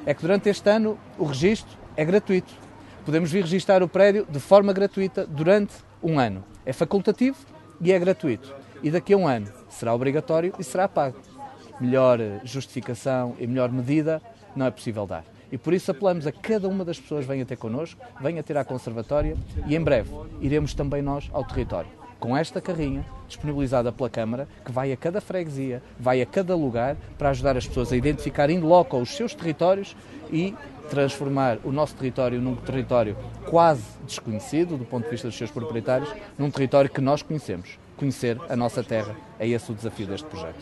é que durante este ano o registro é gratuito. Podemos vir registar o prédio de forma gratuita durante um ano. É facultativo e é gratuito. E daqui a um ano será obrigatório e será pago. Melhor justificação e melhor medida não é possível dar. E por isso apelamos a cada uma das pessoas que venha ter connosco, venha ter à Conservatória e em breve iremos também nós ao território. Com esta carrinha disponibilizada pela Câmara, que vai a cada freguesia, vai a cada lugar para ajudar as pessoas a identificar in loco os seus territórios e transformar o nosso território num território quase desconhecido do ponto de vista dos seus proprietários, num território que nós conhecemos. Conhecer a nossa terra, é esse o desafio deste projeto.